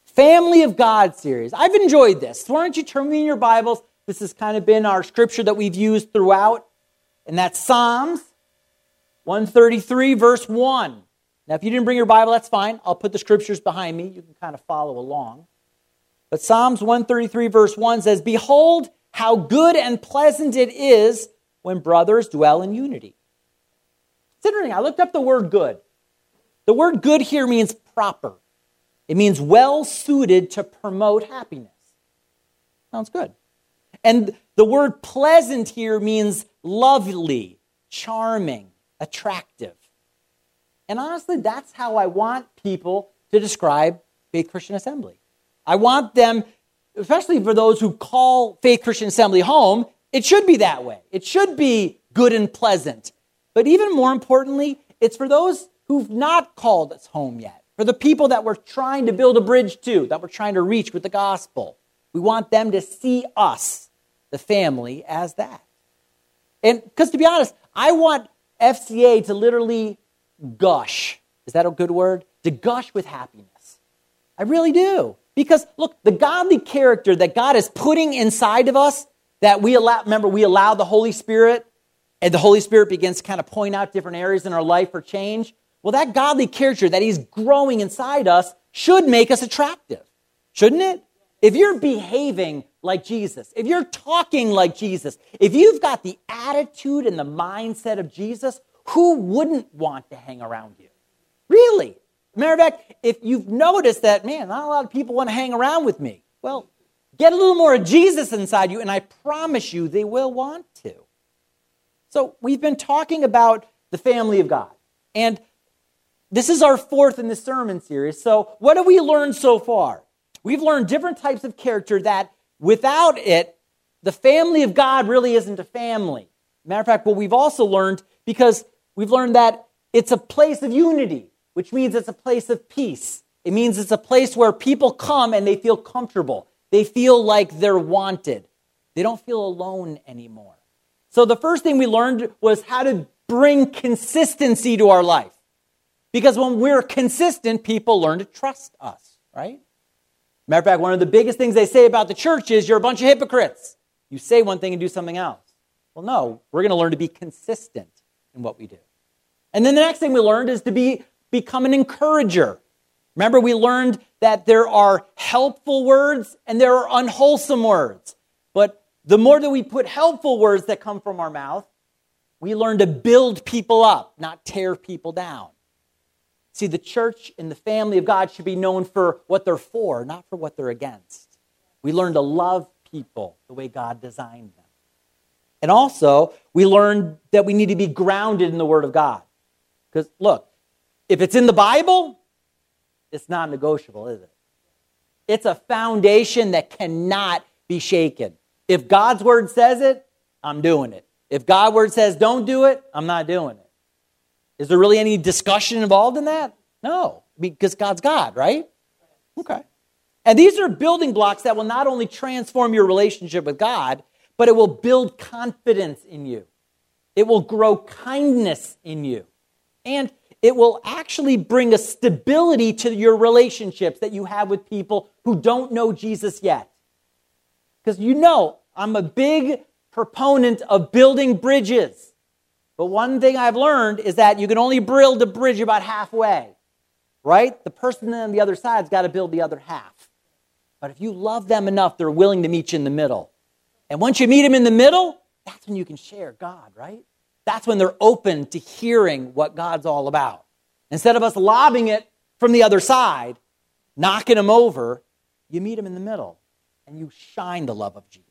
Family of God series. I've enjoyed this. So why don't you turn me in your Bibles? This has kind of been our scripture that we've used throughout. And that's Psalms 133, verse 1. Now, if you didn't bring your Bible, that's fine. I'll put the scriptures behind me. You can kind of follow along. But Psalms 133, verse 1 says, "Behold, how good and pleasant it is when brothers dwell in unity." It's interesting. I looked up the word good. The word good here means proper. It means well-suited to promote happiness. Sounds good. And the word pleasant here means lovely, charming, attractive. And honestly, that's how I want people to describe Faith Christian Assembly. I want them, especially for those who call Faith Christian Assembly home, it should be that way. It should be good and pleasant. But even more importantly, it's for those who've not called us home yet. For the people that we're trying to build a bridge to, that we're trying to reach with the gospel. We want them to see us, the family, as that. And because to be honest, I want FCA to literally gush. Is that a good word? To gush with happiness. I really do. Because look, the godly character that God is putting inside of us, that we allow the Holy Spirit, and the Holy Spirit begins to kind of point out different areas in our life for change. Well, that godly character that he's growing inside us should make us attractive, shouldn't it? If you're behaving like Jesus, if you're talking like Jesus, if you've got the attitude and the mindset of Jesus, who wouldn't want to hang around you? Really? Matter of fact, if you've noticed that, man, not a lot of people want to hang around with me. Well, get a little more of Jesus inside you, and I promise you they will want to. So we've been talking about the family of God. And this is our fourth in the sermon series. So what have we learned so far? We've learned different types of character that without it, the family of God really isn't a family. Matter of fact, what we've also learned, because we've learned that it's a place of unity, which means it's a place of peace. It means it's a place where people come and they feel comfortable. They feel like they're wanted. They don't feel alone anymore. So the first thing we learned was how to bring consistency to our life. Because when we're consistent, people learn to trust us, right? Matter of fact, one of the biggest things they say about the church is you're a bunch of hypocrites. You say one thing and do something else. Well, no, we're going to learn to be consistent in what we do. And then the next thing we learned is to become an encourager. Remember, we learned that there are helpful words and there are unwholesome words. But the more that we put helpful words that come from our mouth, we learn to build people up, not tear people down. See, the church and the family of God should be known for what they're for, not for what they're against. We learn to love people the way God designed them. And also, we learned that we need to be grounded in the Word of God. Because, look, if it's in the Bible, it's not negotiable, is it? It's a foundation that cannot be shaken. If God's Word says it, I'm doing it. If God's Word says don't do it, I'm not doing it. Is there really any discussion involved in that? No, because God's God, right? Okay. And these are building blocks that will not only transform your relationship with God, but it will build confidence in you. It will grow kindness in you. And it will actually bring a stability to your relationships that you have with people who don't know Jesus yet. Because you know, I'm a big proponent of building bridges. But one thing I've learned is that you can only build a bridge about halfway, right? The person on the other side's got to build the other half. But if you love them enough, they're willing to meet you in the middle. And once you meet them in the middle, that's when you can share God, right? That's when they're open to hearing what God's all about. Instead of us lobbing it from the other side, knocking them over, you meet them in the middle and you shine the love of Jesus.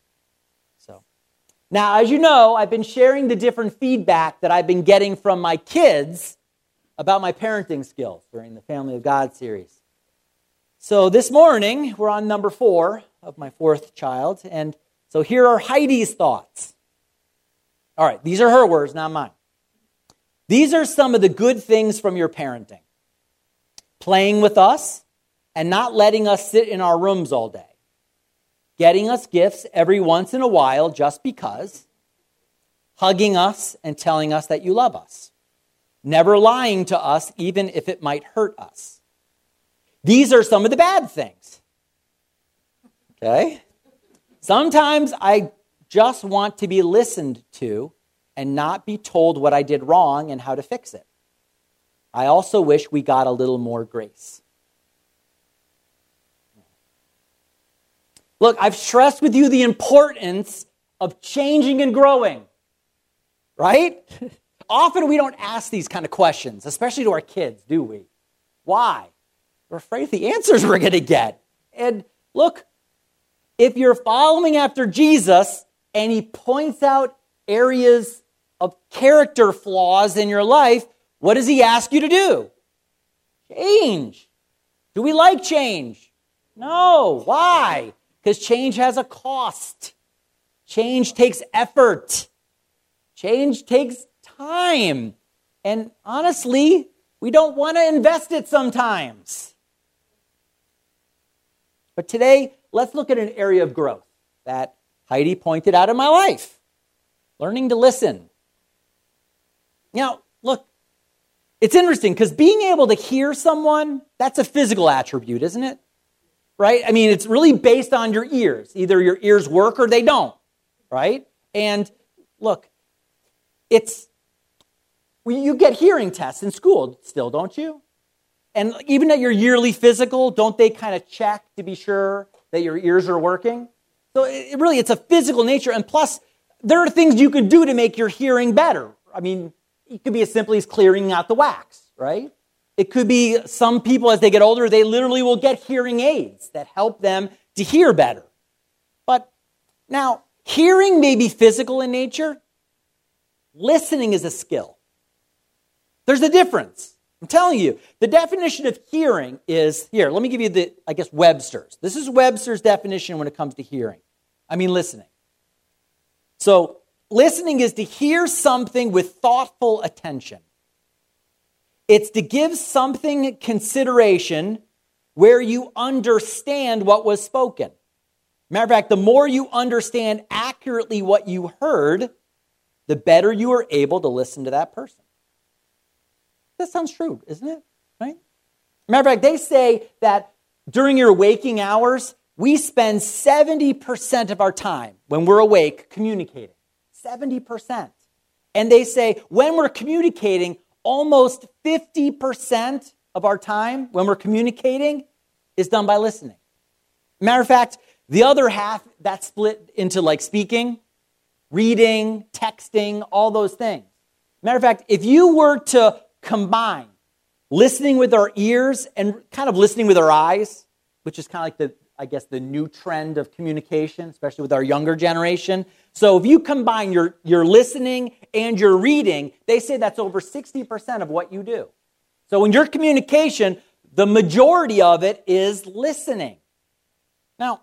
Now, as you know, I've been sharing the different feedback that I've been getting from my kids about my parenting skills during the Family of God series. So this morning, we're on number 4 of my 4th child, and so here are Heidi's thoughts. All right, these are her words, not mine. These are some of the good things from your parenting. Playing with us and not letting us sit in our rooms all day. Getting us gifts every once in a while just because, hugging us and telling us that you love us, never lying to us even if it might hurt us, These are some of the bad things. Okay? Sometimes I just want to be listened to and not be told what I did wrong and how to fix it. I also wish we got a little more grace. Look, I've stressed with you the importance of changing and growing, right? Often we don't ask these kind of questions, especially to our kids, do we? Why? We're afraid of the answers we're going to get. And look, if you're following after Jesus and he points out areas of character flaws in your life, what does he ask you to do? Change. Do we like change? No. Why? Because change has a cost. Change takes effort. Change takes time. And honestly, we don't want to invest it sometimes. But today, let's look at an area of growth that Heidi pointed out in my life. Learning to listen. Now, look, it's interesting because being able to hear someone, that's a physical attribute, isn't it? Right? I mean, it's really based on your ears. Either your ears work or they don't, right? And look, you get hearing tests in school still, don't you? And even at your yearly physical, don't they kind of check to be sure that your ears are working? So it's a physical nature. And plus, there are things you can do to make your hearing better. I mean, it could be as simply as clearing out the wax, right? It could be some people, as they get older, they literally will get hearing aids that help them to hear better. But now, hearing may be physical in nature. Listening is a skill. There's a difference. I'm telling you, the definition of hearing is, here, let me give you Webster's. This is Webster's definition when it comes to hearing. I mean listening. So, listening is to hear something with thoughtful attention. It's to give something consideration where you understand what was spoken. Matter of fact, the more you understand accurately what you heard, the better you are able to listen to that person. That sounds true, isn't it? Right? Matter of fact, they say that during your waking hours, we spend 70% of our time when we're awake communicating. 70%. And they say when we're communicating, almost 50% of our time when we're communicating is done by listening. Matter of fact, the other half, that's split into like speaking, reading, texting, all those things. Matter of fact, if you were to combine listening with our ears and kind of listening with our eyes, which is kind of like the new trend of communication, especially with our younger generation. So if you combine your listening and your reading, they say that's over 60% of what you do. So in your communication, the majority of it is listening. Now,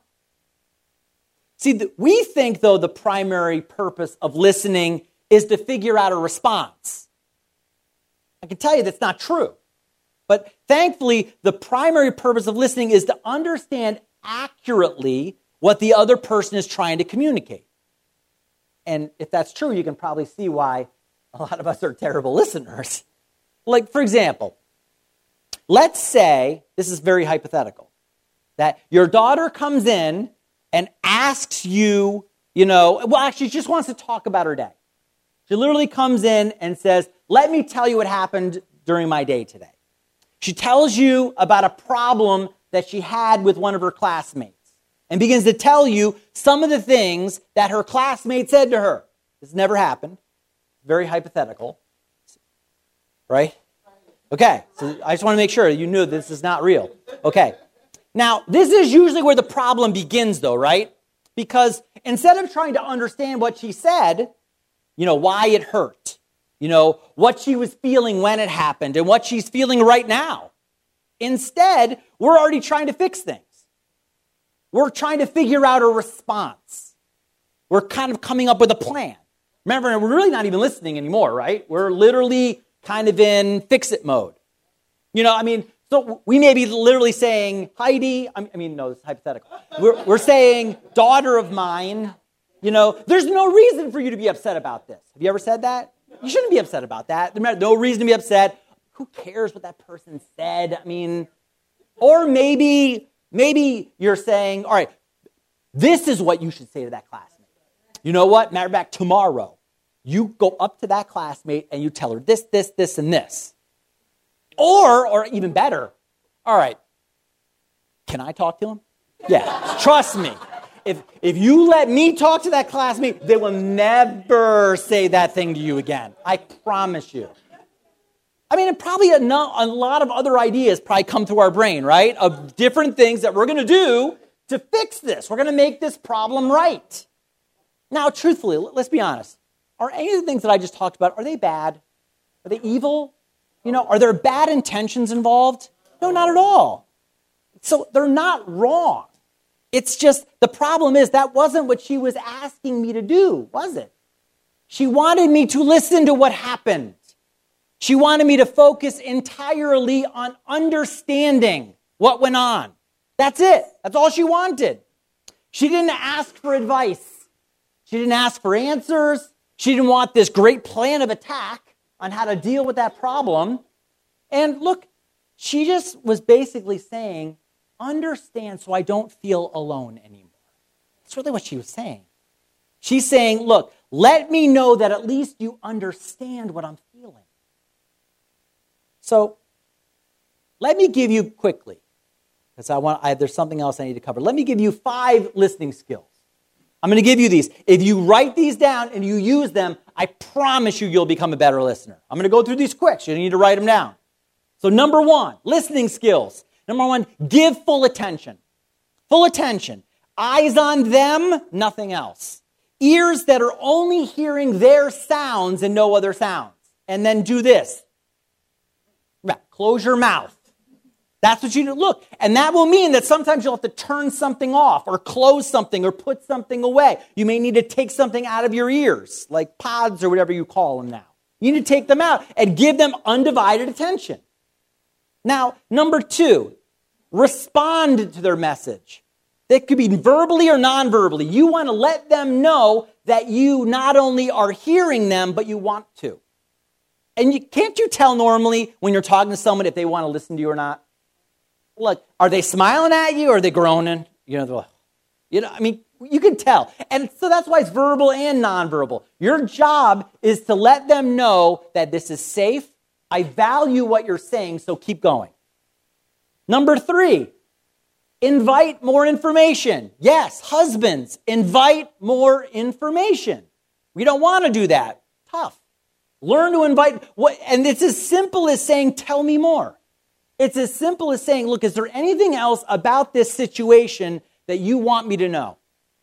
see, we think, though, the primary purpose of listening is to figure out a response. I can tell you that's not true. But thankfully, the primary purpose of listening is to understand accurately what the other person is trying to communicate. And if that's true, you can probably see why a lot of us are terrible listeners. Like, for example, let's say, this is very hypothetical, that your daughter comes in and asks you, she just wants to talk about her day. She literally comes in and says, let me tell you what happened during my day today. She tells you about a problem that she had with one of her classmates and begins to tell you some of the things that her classmate said to her. This never happened. Very hypothetical. Right? Okay, so I just want to make sure you knew this is not real. Okay. Now, this is usually where the problem begins, though, right? Because instead of trying to understand what she said, why it hurt, what she was feeling when it happened and what she's feeling right now. Instead, we're already trying to fix things. We're trying to figure out a response. We're kind of coming up with a plan. Remember, we're really not even listening anymore, right? We're literally kind of in fix-it mode. So we may be literally saying, Heidi, no, this is hypothetical. We're saying, daughter of mine, there's no reason for you to be upset about this. Have you ever said that? You shouldn't be upset about that. There's no reason to be upset. Who cares what that person said? Or maybe you're saying, all right, this is what you should say to that classmate. You know what? Matter of fact, tomorrow, you go up to that classmate and you tell her this, this, this, and this. Or even better, all right, can I talk to him? Yeah, trust me. If you let me talk to that classmate, they will never say that thing to you again. I promise you. I mean, and probably a lot of other ideas probably come to our brain, right? Of different things that we're going to do to fix this. We're going to make this problem right. Now, truthfully, let's be honest. Are any of the things that I just talked about, are they bad? Are they evil? Are there bad intentions involved? No, not at all. So they're not wrong. It's just, the problem is that wasn't what she was asking me to do, was it? She wanted me to listen to what happened. She wanted me to focus entirely on understanding what went on. That's it. That's all she wanted. She didn't ask for advice. She didn't ask for answers. She didn't want this great plan of attack on how to deal with that problem. And look, she just was basically saying, understand so I don't feel alone anymore. That's really what she was saying. She's saying, look, let me know that at least you understand what I'm feeling. So let me give you quickly, because there's something else I need to cover. Let me give you 5 listening skills. I'm going to give you these. If you write these down and you use them, I promise you'll become a better listener. I'm going to go through these quick. So you need to write them down. So number 1, listening skills. Number 1, give full attention. Full attention. Eyes on them, nothing else. Ears that are only hearing their sounds and no other sounds. And then do this. Close your mouth. That's what you do. Look, and that will mean that sometimes you'll have to turn something off or close something or put something away. You may need to take something out of your ears, like pods or whatever you call them now. You need to take them out and give them undivided attention. Now, number 2, respond to their message. That could be verbally or non-verbally. You want to let them know that you not only are hearing them, but you want to. And can't you tell normally when you're talking to someone if they want to listen to you or not? Look, are they smiling at you or are they groaning? They're like, you can tell. And so that's why it's verbal and nonverbal. Your job is to let them know that this is safe. I value what you're saying, so keep going. Number 3, invite more information. Yes, husbands, invite more information. We don't want to do that. Tough. Learn to invite, and it's as simple as saying, tell me more. It's as simple as saying, look, is there anything else about this situation that you want me to know?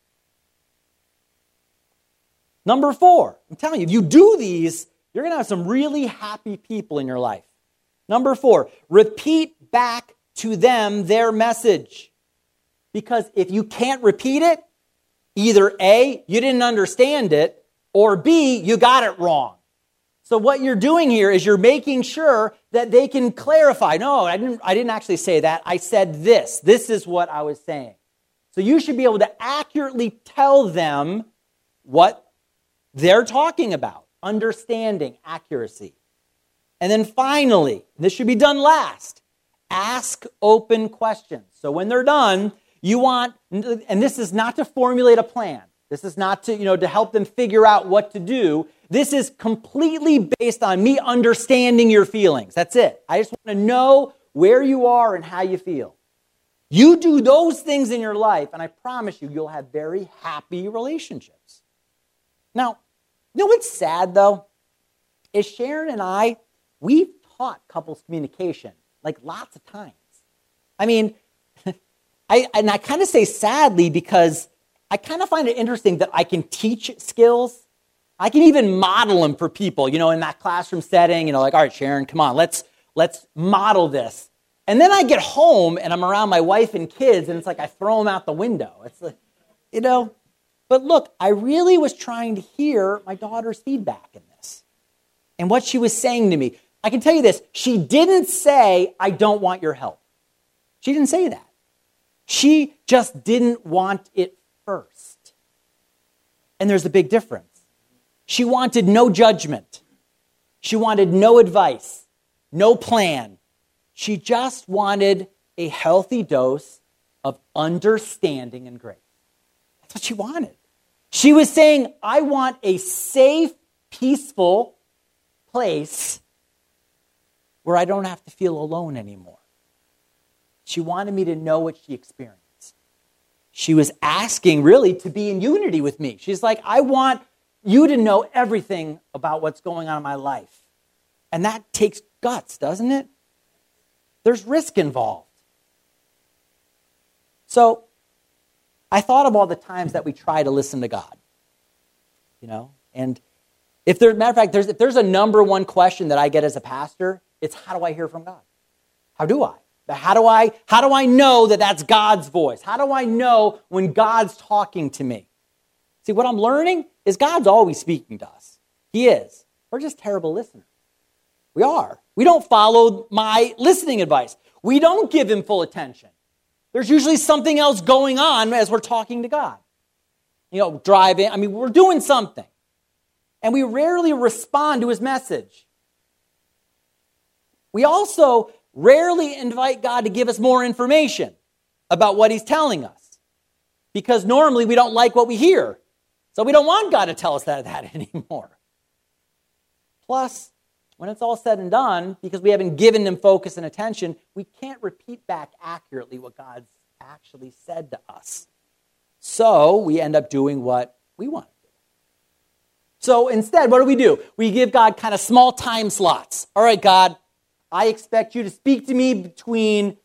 Number 4, I'm telling you, if you do these, you're going to have some really happy people in your life. Number 4, repeat back to them their message. Because if you can't repeat it, either A, you didn't understand it, or B, you got it wrong. So what you're doing here is you're making sure that they can clarify. No, I didn't actually say that. I said this. This is what I was saying. So you should be able to accurately tell them what they're talking about. Understanding, accuracy. And then finally, this should be done last, ask open questions. So when they're done, you want, and this is not to formulate a plan. This is not to help them figure out what to do. This is completely based on me understanding your feelings. That's it. I just want to know where you are and how you feel. You do those things in your life, and I promise you'll have very happy relationships. Now, you know what's sad, though? Is Sharon and I, we've taught couples communication, like lots of times. I mean, I kind of say sadly because I kind of find it interesting that I can teach skills. I can even model them for people, in that classroom setting, like, all right, Sharon, come on, let's model this. And then I get home and I'm around my wife and kids and it's like I throw them out the window. It's like, But look, I really was trying to hear my daughter's feedback in this and what she was saying to me. I can tell you this, she didn't say, I don't want your help. She didn't say that. She just didn't want it first. And there's a big difference. She wanted no judgment. She wanted no advice, no plan. She just wanted a healthy dose of understanding and grace. That's what she wanted. She was saying, I want a safe, peaceful place where I don't have to feel alone anymore. She wanted me to know what she experienced. She was asking, really, to be in unity with me. She's like, I want you to know everything about what's going on in my life. And that takes guts, doesn't it? There's risk involved. So I thought of all the times that we try to listen to God. And if there's a number one question that I get as a pastor, it's how do I hear from God? How do I? How do I know that that's God's voice? How do I know when God's talking to me? See, what I'm learning is God's always speaking to us. He is. We're just terrible listeners. We are. We don't follow my listening advice. We don't give him full attention. There's usually something else going on as we're talking to God. Driving. We're doing something. And we rarely respond to his message. We also rarely invite God to give us more information about what he's telling us. Because normally we don't like what we hear. So we don't want God to tell us that anymore. Plus, when it's all said and done, because we haven't given him focus and attention, we can't repeat back accurately what God's actually said to us. So we end up doing what we want to do. So instead, what do? We give God kind of small time slots. All right, God, I expect you to speak to me between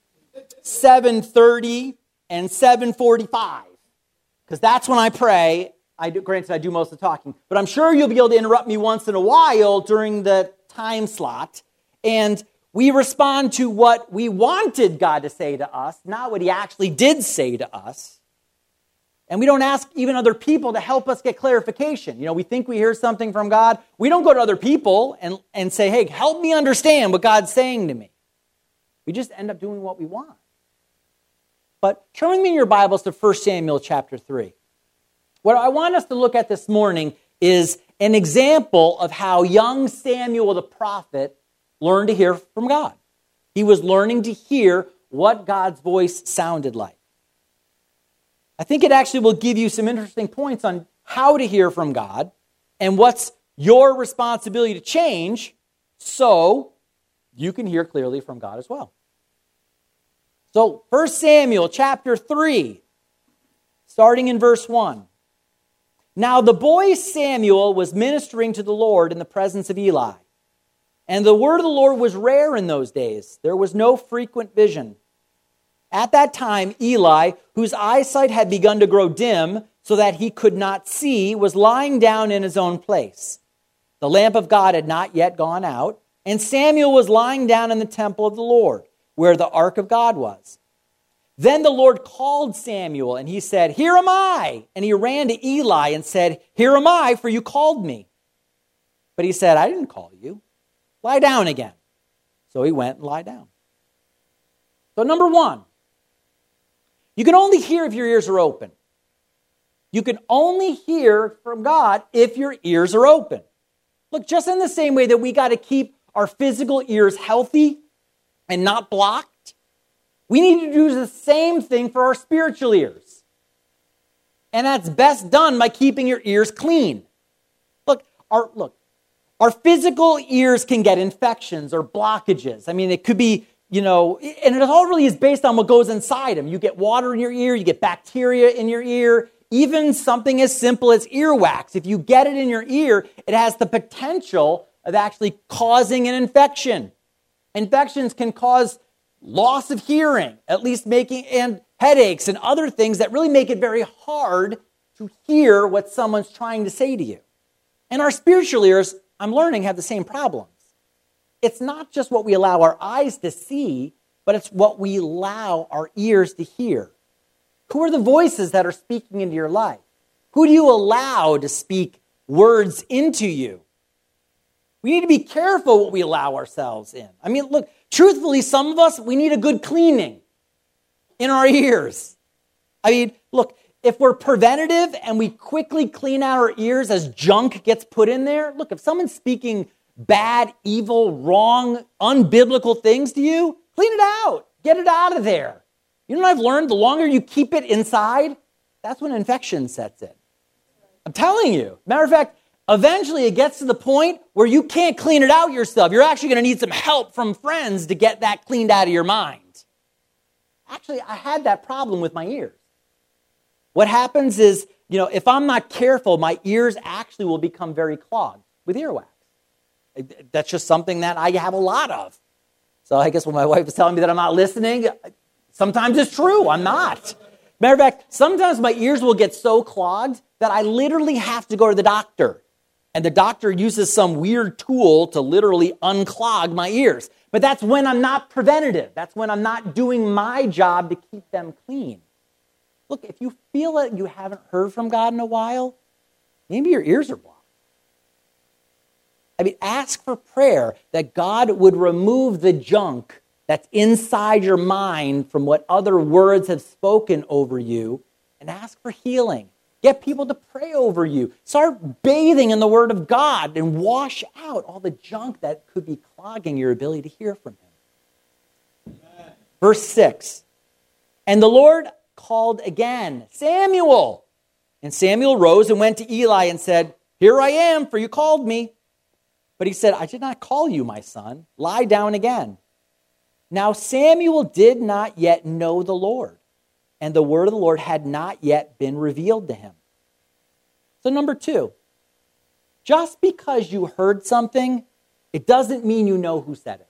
7:30 and 7:45. Because that's when I pray. Granted, I do most of the talking. But I'm sure you'll be able to interrupt me once in a while during the time slot. And we respond to what we wanted God to say to us, not what he actually did say to us. And we don't ask even other people to help us get clarification. We think we hear something from God. We don't go to other people and say, hey, help me understand what God's saying to me. We just end up doing what we want. But turn with me in your Bibles to 1 Samuel chapter 3. What I want us to look at this morning is an example of how young Samuel the prophet learned to hear from God. He was learning to hear what God's voice sounded like. I think it actually will give you some interesting points on how to hear from God and what's your responsibility to change so you can hear clearly from God as well. So 1 Samuel chapter 3, starting in verse 1. Now the boy Samuel was ministering to the Lord in the presence of Eli. And the word of the Lord was rare in those days. There was no frequent vision. At that time, Eli, whose eyesight had begun to grow dim so that he could not see, was lying down in his own place. The lamp of God had not yet gone out, and Samuel was lying down in the temple of the Lord, where the ark of God was. Then the Lord called Samuel, and he said, "Here am I." And he ran to Eli and said, "Here am I, for you called me." But he said, "I didn't call you. Lie down again." So he went and lied down. So number one, you can only hear if your ears are open. You can only hear from God if your ears are open. Look, just in the same way that we got to keep our physical ears healthy and not blocked, we need to do the same thing for our spiritual ears. And that's best done by keeping your ears clean. Look, our physical ears can get infections or blockages. It could be, and it all really is based on what goes inside them. You get water in your ear, you get bacteria in your ear, even something as simple as earwax. If you get it in your ear, it has the potential of actually causing an infection. Infections can cause loss of hearing, and headaches and other things that really make it very hard to hear what someone's trying to say to you. And our spiritual ears, I'm learning, have the same problems. It's not just what we allow our eyes to see, but it's what we allow our ears to hear. Who are the voices that are speaking into your life? Who do you allow to speak words into you? We need to be careful what we allow ourselves in. Look, truthfully, some of us, we need a good cleaning in our ears. Look, if we're preventative and we quickly clean out our ears as junk gets put in there, look, if someone's speaking bad, evil, wrong, unbiblical things to you, clean it out. Get it out of there. You know what I've learned? The longer you keep it inside, that's when infection sets in. I'm telling you. Matter of fact, eventually it gets to the point where you can't clean it out yourself. You're actually going to need some help from friends to get that cleaned out of your mind. Actually, I had that problem with my ears. What happens is, if I'm not careful, my ears actually will become very clogged with earwax. That's just something that I have a lot of. So I guess when my wife is telling me that I'm not listening, sometimes it's true, I'm not. Matter of fact, sometimes my ears will get so clogged that I literally have to go to the doctor. And the doctor uses some weird tool to literally unclog my ears. But that's when I'm not preventative. That's when I'm not doing my job to keep them clean. Look, if you feel that you haven't heard from God in a while, maybe your ears are blocked. Ask for prayer that God would remove the junk that's inside your mind from what other words have spoken over you, and ask for healing. Get people to pray over you. Start bathing in the Word of God and wash out all the junk that could be clogging your ability to hear from Him. Amen. Verse 6, and the Lord called again, Samuel. And Samuel rose and went to Eli and said, here I am, for you called me. But he said, I did not call you, my son. Lie down again. Now Samuel did not yet know the Lord, and the word of the Lord had not yet been revealed to him. So number 2, just because you heard something, it doesn't mean you know who said it.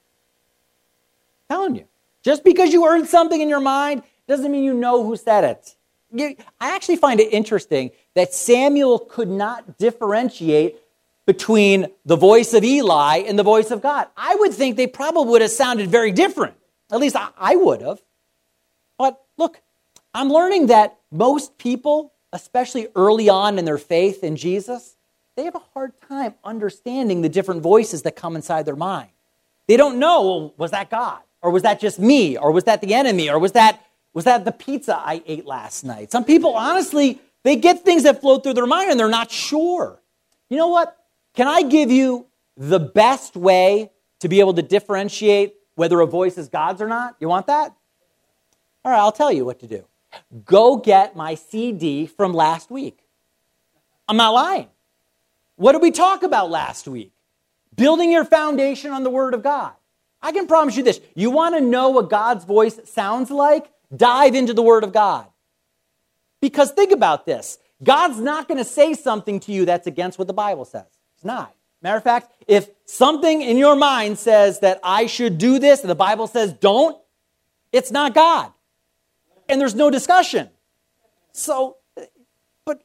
I'm telling you. Just because you heard something in your mind doesn't mean you know who said it. I actually find it interesting that Samuel could not differentiate between the voice of Eli and the voice of God. I would think they probably would have sounded very different. At least I would have. But look, I'm learning that most people, especially early on in their faith in Jesus, they have a hard time understanding the different voices that come inside their mind. They don't know, well, was that God? Or was that just me? Or was that the enemy? Or was that the pizza I ate last night? Some people, honestly, they get things that float through their mind and they're not sure. You know what? Can I give you the best way to be able to differentiate whether a voice is God's or not? You want that? All right, I'll tell you what to do. Go get my CD from last week. I'm not lying. What did we talk about last week? Building your foundation on the Word of God. I can promise you this. You want to know what God's voice sounds like? Dive into the Word of God. Because think about this. God's not going to say something to you that's against what the Bible says. It's not. Matter of fact, if something in your mind says that I should do this and the Bible says don't, it's not God. And there's no discussion. So, but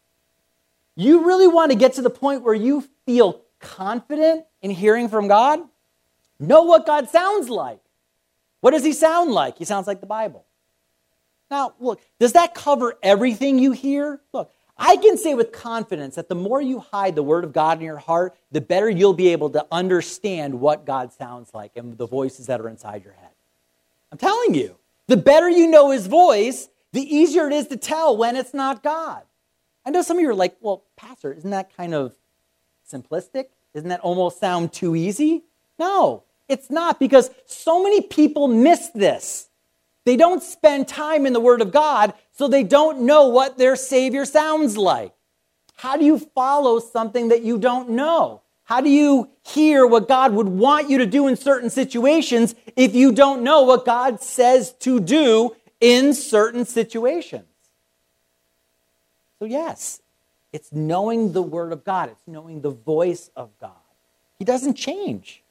you really want to get to the point where you feel confident in hearing from God? Know what God sounds like. What does He sound like? He sounds like the Bible. Now, look, does that cover everything you hear? Look, I can say with confidence that the more you hide the Word of God in your heart, the better you'll be able to understand what God sounds like and the voices that are inside your head. I'm telling you, the better you know His voice, the easier it is to tell when it's not God. I know some of you are like, well, Pastor, isn't that kind of simplistic? Doesn't that almost sound too easy? No, it's not, because so many people miss this. They don't spend time in the Word of God, so they don't know what their Savior sounds like. How do you follow something that you don't know? How do you hear what God would want you to do in certain situations if you don't know what God says to do in certain situations? So yes, it's knowing the Word of God. It's knowing the voice of God. He doesn't change.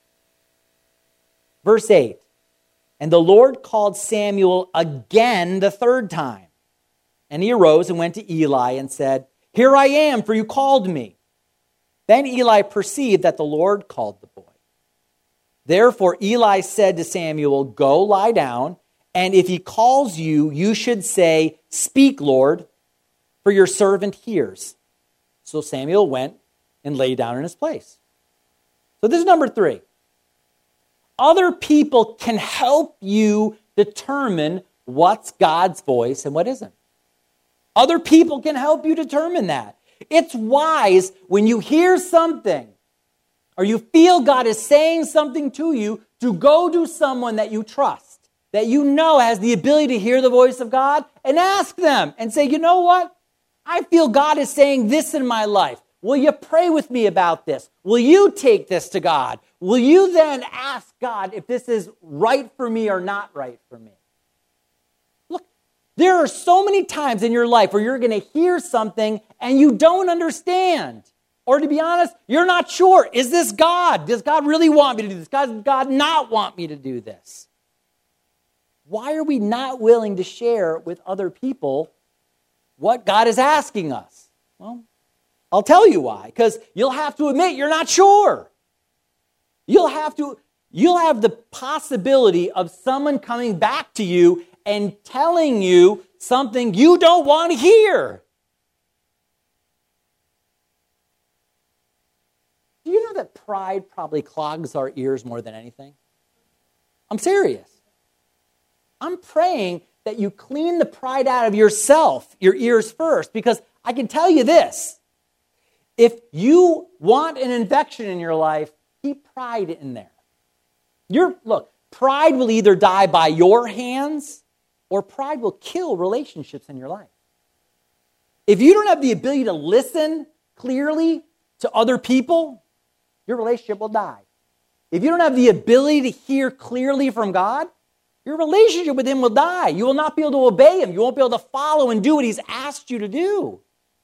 Verse 8. And the Lord called Samuel again the third time. And he arose and went to Eli and said, here I am, for you called me. Then Eli perceived that the Lord called the boy. Therefore Eli said to Samuel, go lie down, and if he calls you, you should say, speak, Lord, for your servant hears. So Samuel went and lay down in his place. So this is number 3. Other people can help you determine what's God's voice and what isn't. Other people can help you determine that. It's wise when you hear something or you feel God is saying something to you to go to someone that you trust. that you know has the ability to hear the voice of God, and ask them and say, you know what? I feel God is saying this in my life. Will you pray with me about this? Will you take this to God? Will you then ask God if this is right for me or not right for me? Look, there are so many times in your life where you're going to hear something and you don't understand. Or to be honest, you're not sure. Is this God? Does God really want me to do this? Does God not want me to do this? Why are we not willing to share with other people what God is asking us? Well, I'll tell you why. Because you'll have to admit you're not sure. You'll have the possibility of someone coming back to you and telling you something you don't want to hear. Do you know that pride probably clogs our ears more than anything? I'm serious. I'm praying that you clean the pride out of yourself, your ears first, because I can tell you this. If you want an infection in your life, keep pride in there. Look, pride will either die by your hands or pride will kill relationships in your life. If you don't have the ability to listen clearly to other people, your relationship will die. If you don't have the ability to hear clearly from God, your relationship with Him will die. You will not be able to obey Him. You won't be able to follow and do what He's asked you to do.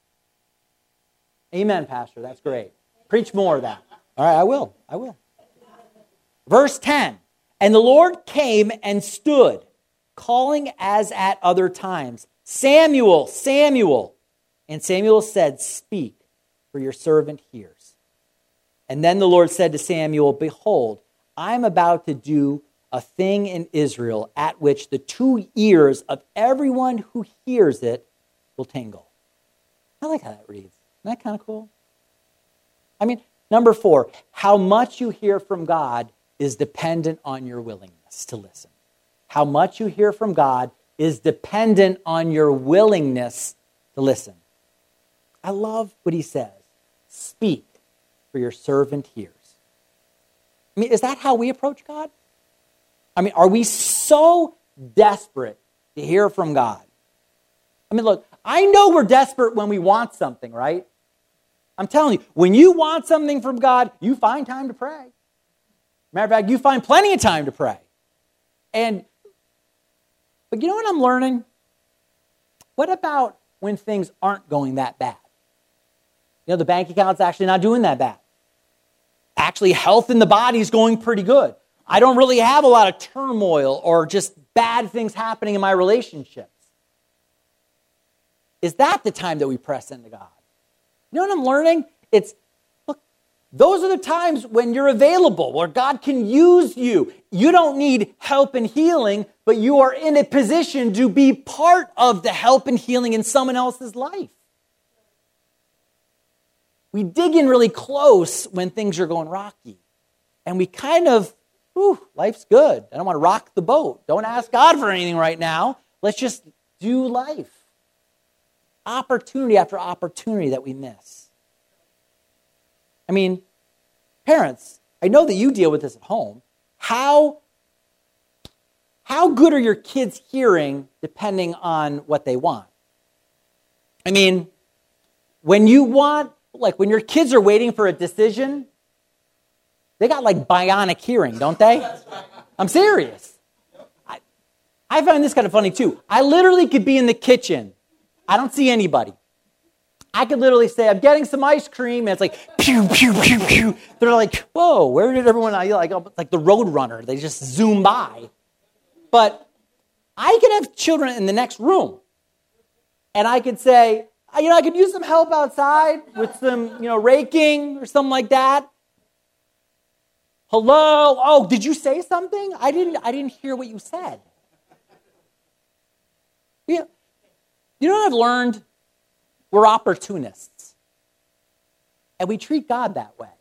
Amen, Pastor. That's great. Preach more of that. All right, I will. Verse 10. And the Lord came and stood, calling as at other times, Samuel, Samuel. And Samuel said, speak, for your servant hears. And then the Lord said to Samuel, behold, I am about to do a thing in Israel at which the 2 ears of everyone who hears it will tingle. I like how that reads. Isn't that kind of cool? I mean, number 4, how much you hear from God is dependent on your willingness to listen. How much you hear from God is dependent on your willingness to listen. I love what he says. Speak, for your servant hears. I mean, is that how we approach God? I mean, are we so desperate to hear from God? I mean, look, I know we're desperate when we want something, right? I'm telling you, when you want something from God, you find time to pray. Matter of fact, you find plenty of time to pray. But you know what I'm learning? What about when things aren't going that bad? You know, the bank account's actually not doing that bad. Actually, health in the body is going pretty good. I don't really have a lot of turmoil or just bad things happening in my relationships. Is that the time that we press into God? You know what I'm learning? Look, those are the times when you're available, where God can use you. You don't need help and healing, but you are in a position to be part of the help and healing in someone else's life. We dig in really close when things are going rocky. And we kind of, life's good. I don't want to rock the boat. Don't ask God for anything right now. Let's just do life. Opportunity after opportunity that we miss. I mean, parents, I know that you deal with this at home. How good are your kids hearing depending on what they want? I mean, when your kids are waiting for a decision, they got like bionic hearing, don't they? I'm serious. I find this kind of funny too. I literally could be in the kitchen. I don't see anybody. I could literally say, I'm getting some ice cream, and it's like, pew, pew, pew, pew. They're like, whoa, where did everyone, like the road runner, they just zoom by. But I could have children in the next room, and I could say, I could use some help outside with some, raking or something like that. Hello? Oh, did you say something? I didn't hear what you said. Yeah. You know what I've learned? We're opportunists. And we treat God that way.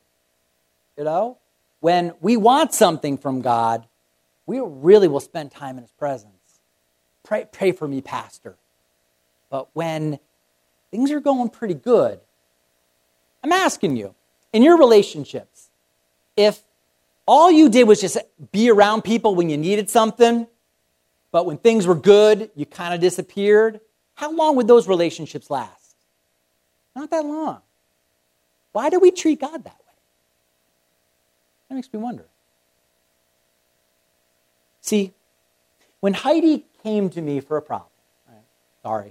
When we want something from God, we really will spend time in His presence. Pray for me, Pastor. But when things are going pretty good, I'm asking you, in your relationships, if all you did was just be around people when you needed something, but when things were good, you kind of disappeared. How long would those relationships last? Not that long. Why do we treat God that way? That makes me wonder. See, when Heidi came to me for a problem, sorry.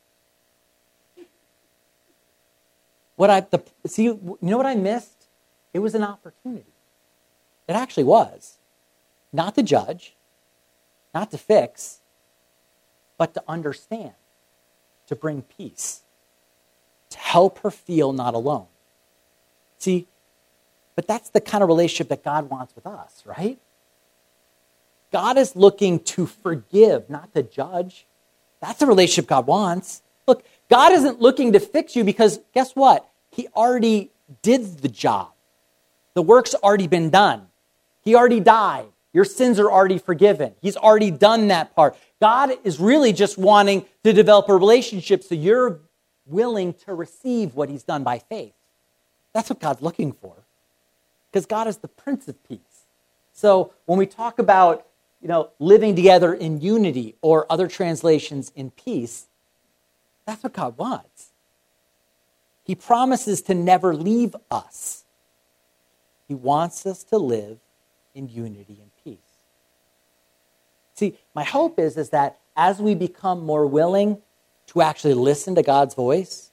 You know what I missed? It was an opportunity. It actually was. Not to judge, not to fix, but to understand, to bring peace, to help her feel not alone. See, but that's the kind of relationship that God wants with us, right? God is looking to forgive, not to judge. That's the relationship God wants. Look, God isn't looking to fix you because guess what? He already did the job. The work's already been done. He already died. Your sins are already forgiven. He's already done that part. God is really just wanting to develop a relationship so you're willing to receive what he's done by faith. That's what God's looking for. Because God is the Prince of Peace. So when we talk about, living together in unity or other translations in peace, that's what God wants. He promises to never leave us. He wants us to live in unity and peace. See, my hope is that as we become more willing to actually listen to God's voice,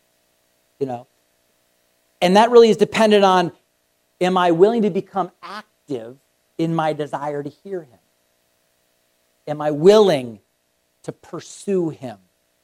and that really is dependent on, am I willing to become active in my desire to hear him? Am I willing to pursue him?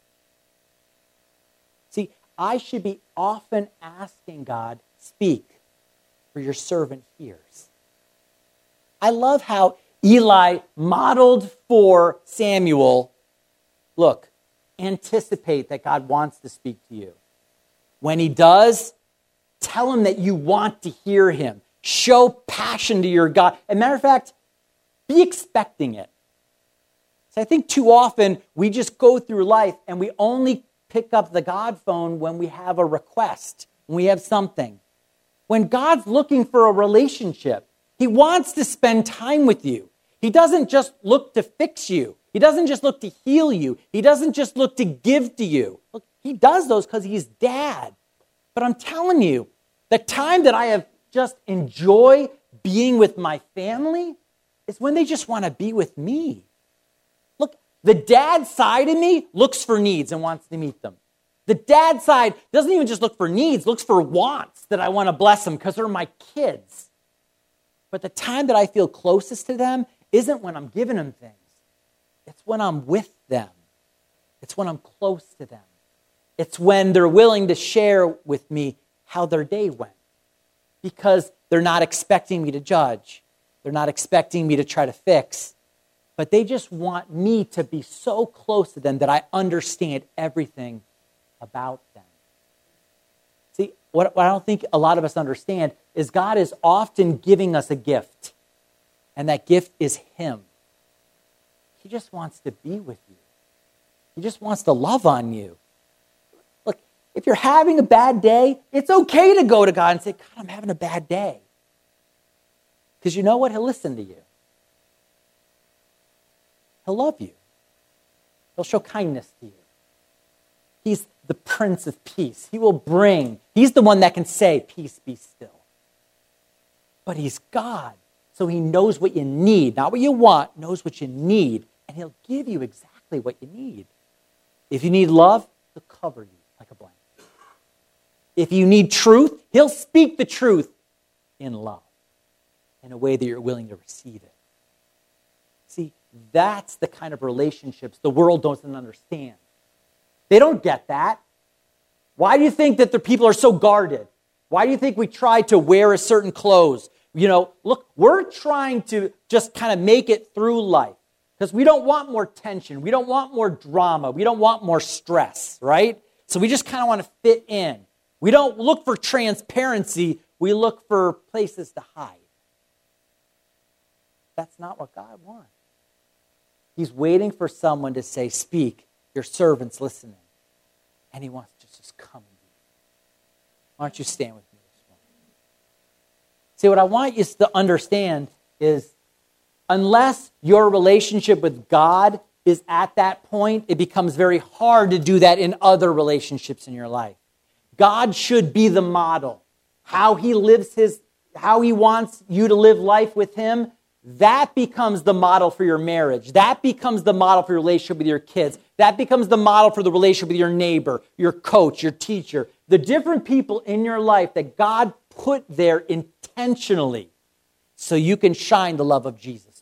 See, I should be often asking God, speak, for your servant hears. I love how Eli modeled for Samuel, look, anticipate that God wants to speak to you. When he does, tell him that you want to hear him. Show passion to your God. As a matter of fact, be expecting it. So I think too often we just go through life and we only pick up the God phone when we have a request, when we have something. When God's looking for a relationship, he wants to spend time with you. He doesn't just look to fix you. He doesn't just look to heal you. He doesn't just look to give to you. Look, he does those because he's dad. But I'm telling you, the time that I have just enjoy being with my family is when they just want to be with me. Look, the dad side of me looks for needs and wants to meet them. The dad side doesn't even just look for needs, looks for wants that I want to bless them because they're my kids. But the time that I feel closest to them isn't when I'm giving them things. It's when I'm with them. It's when I'm close to them. It's when they're willing to share with me how their day went. Because they're not expecting me to judge. They're not expecting me to try to fix. But they just want me to be so close to them that I understand everything about them. See, what I don't think a lot of us understand is God is often giving us a gift. And that gift is him. He just wants to be with you. He just wants to love on you. Look, if you're having a bad day, it's okay to go to God and say, God, I'm having a bad day. Because you know what? He'll listen to you. He'll love you. He'll show kindness to you. He's the Prince of Peace. He's the one that can say, peace be still. But he's God. So he knows what you need, not what you want, knows what you need, and he'll give you exactly what you need. If you need love, he'll cover you like a blanket. If you need truth, he'll speak the truth in love, in a way that you're willing to receive it. See, that's the kind of relationships the world doesn't understand. They don't get that. Why do you think that the people are so guarded? Why do you think we try to wear a certain clothes? Look, we're trying to just kind of make it through life because we don't want more tension. We don't want more drama. We don't want more stress, right? So we just kind of want to fit in. We don't look for transparency. We look for places to hide. That's not what God wants. He's waiting for someone to say, speak, your servant's listening. And he wants to just come and be. Why don't you stand with me this morning? See, what I want you to understand is Unless your relationship with God is at that point, it becomes very hard to do that in other relationships in your life. God should be the model. How he wants you to live life with him, that becomes the model for your marriage. That becomes the model for your relationship with your kids. That becomes the model for the relationship with your neighbor, your coach, your teacher. The different people in your life that God put there intentionally so you can shine the love of Jesus